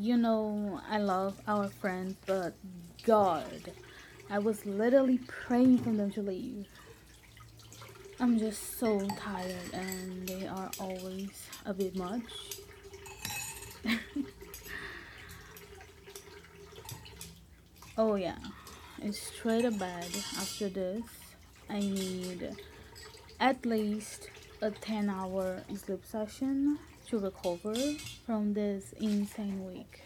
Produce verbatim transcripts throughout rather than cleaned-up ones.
You know, I love our friends, but God, I was literally praying for them to leave. I'm just so tired, and they are always a bit much. Oh, yeah, it's straight to bed after this. I need at least a ten hour sleep session to recover from this insane week.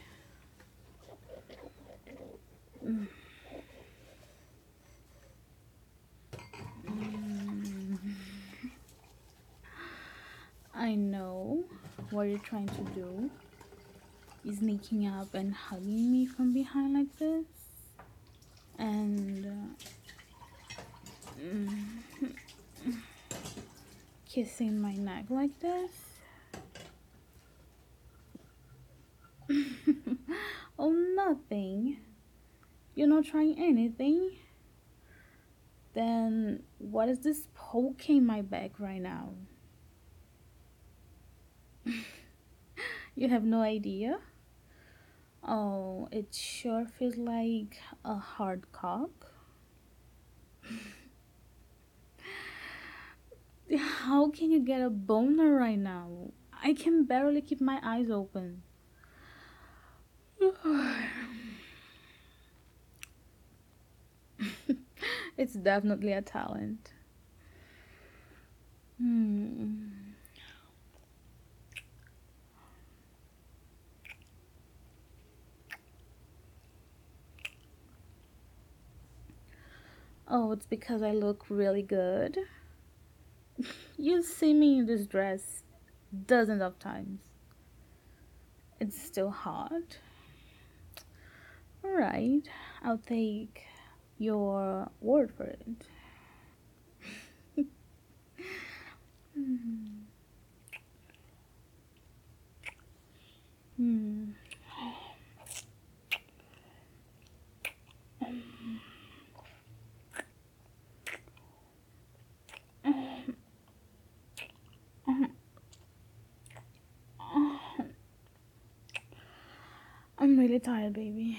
I know what you're trying to do is sneaking up and hugging me from behind like this and uh, kissing my neck like this. Oh, nothing. You're not trying anything. Then what is this poking my back right now? You have no idea? Oh, it sure feels like a hard cock. How can you get a boner right now? I can barely keep my eyes open. It's definitely a talent. Hmm. Oh, it's because I look really good. You see me in this dress dozens of times. It's still hot. Alright, I'll take your word for it. Hmm. I'm really tired, baby.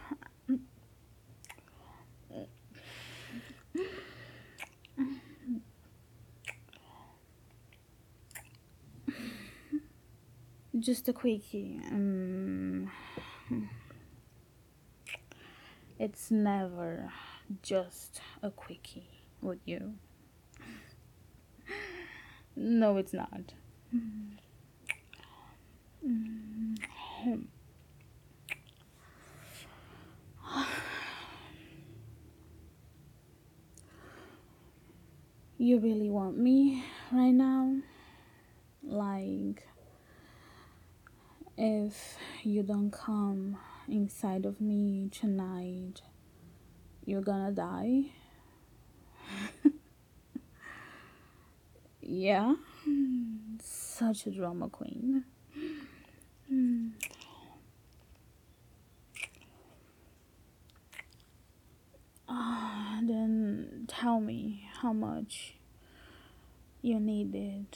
Just a quickie. Um, it's never just a quickie with you. No, it's not. You really want me right now? Like, if you don't come inside of me tonight, you're gonna die? Yeah? Such a drama queen. Ah, then tell me how much you need it.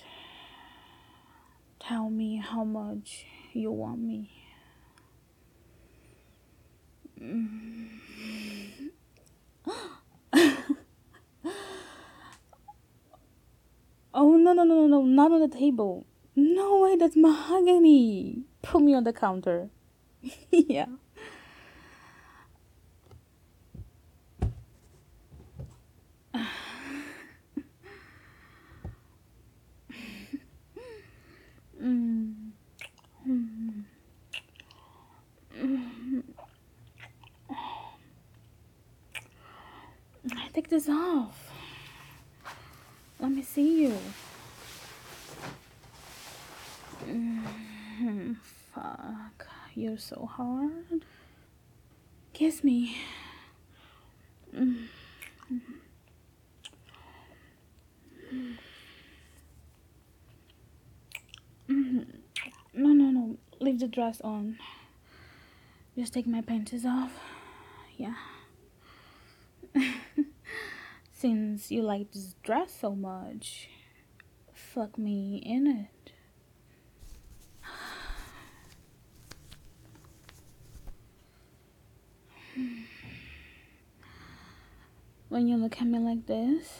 Tell me how much you want me. Oh, no, no, no, no, no, not on the table. No way, that's mahogany. Put me on the counter. Yeah. Mm. Take this off. Let me see you. Mm, fuck. You're so hard. Kiss me. No, no, no. Leave the dress on. Just take my panties off. Yeah. Since you like this dress so much, fuck me in it. When you look at me like this,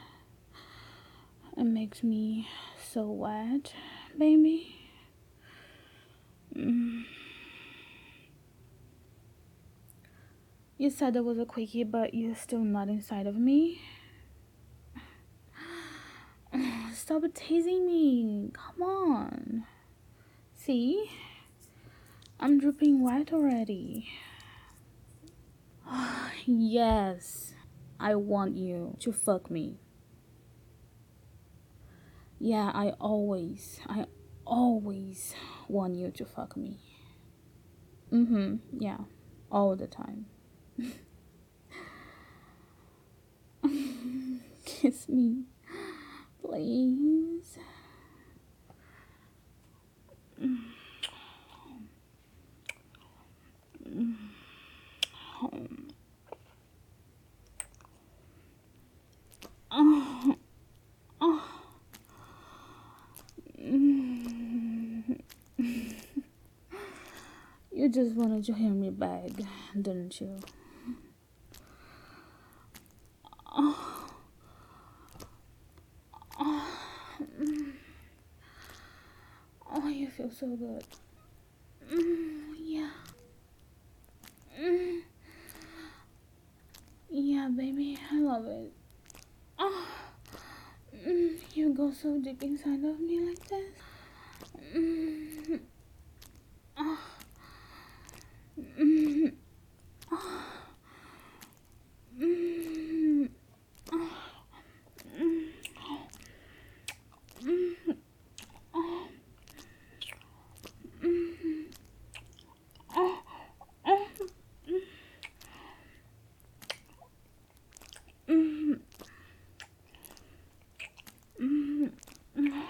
it makes me so wet, baby. Mm. You said it was a quickie, but you're still not inside of me. Stop teasing me. Come on. See? I'm dripping wet already. Yes. I want you to fuck me. Yeah, I always, I always want you to fuck me. Mm-hmm. Yeah. All the time. Kiss me. Please. Oh, oh. You just wanted to hear me beg, didn't you? Oh, oh, oh, you feel so good. Mm, yeah. Mm, yeah, baby, I love it. Oh, mm, you go so deep inside of me like this. Mm, oh, mm, oh, mm, oh, mm, mm, oh, mm, oh, oh, mm, mm, mm,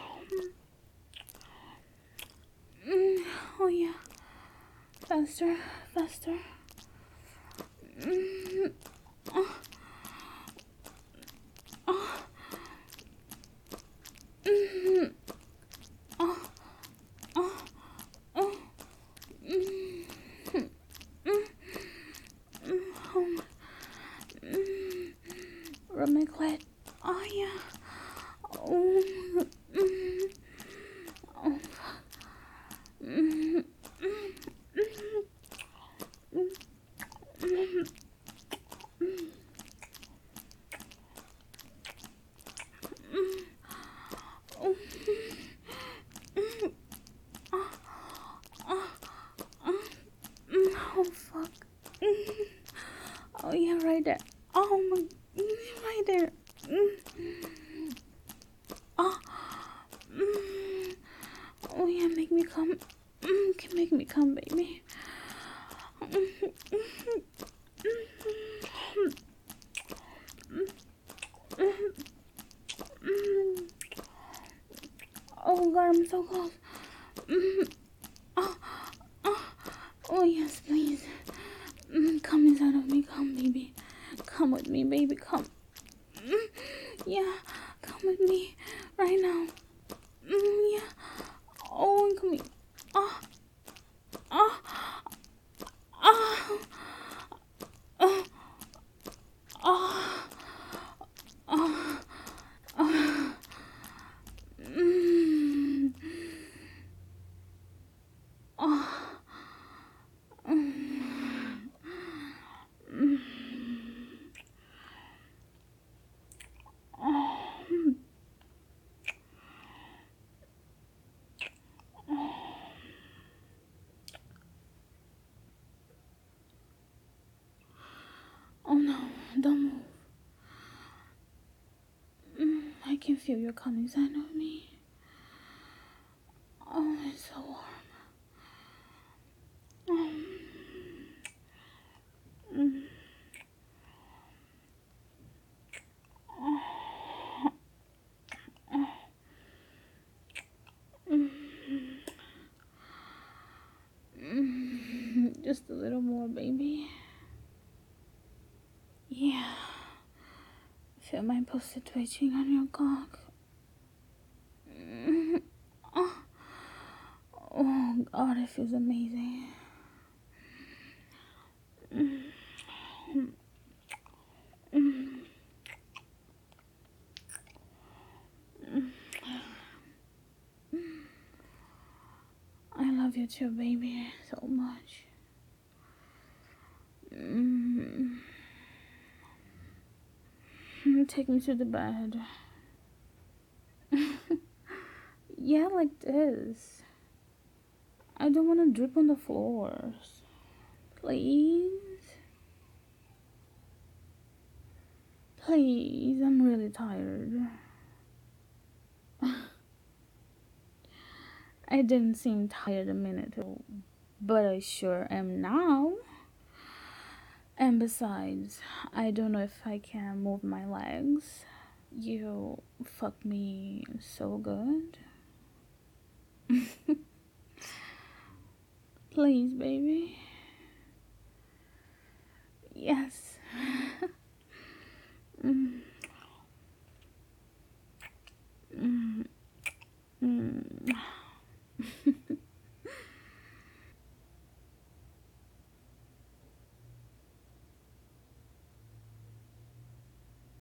mm, oh yeah, faster, faster. Mm, oh, oh, mm, oh, oh, oh, mm, mm, mm, oh, mm, rub my clit. Oh yeah. Oh, mm, oh, mm, mm, mm, oh, oh, mm, oh fuck. Mm, oh yeah, right there. Oh my, mm, right there. Mm, oh, mm, oh yeah, make me come. Mm, can make me come, baby. Mm, mm, oh god, I'm so close. Mm, oh, oh, oh yes, please. Mm, come inside of me, come, baby. Come with me, baby, come. Mm, yeah, come with me right now. Mm, yeah. Oh, come here. Oh, oh, oh, oh, oh, oh, oh. Mm, oh, mm, mm, oh, oh no, don't move. Mm, I can feel you coming inside of me. Oh, it's so warm. Um, mm, mm, mm, just a little more, baby. Yeah. Feel my pussy twitching on your cock. Mm, oh, oh god, it feels amazing. Mm, mm, want you too, baby, so much. Mm. Take me to the bed. Yeah, like this. I don't want to drip on the floors. Please? Please, I'm really tired. I didn't seem tired a minute ago, but I sure am now. And besides, I don't know if I can move my legs. You fuck me so good. Please, baby. Yes.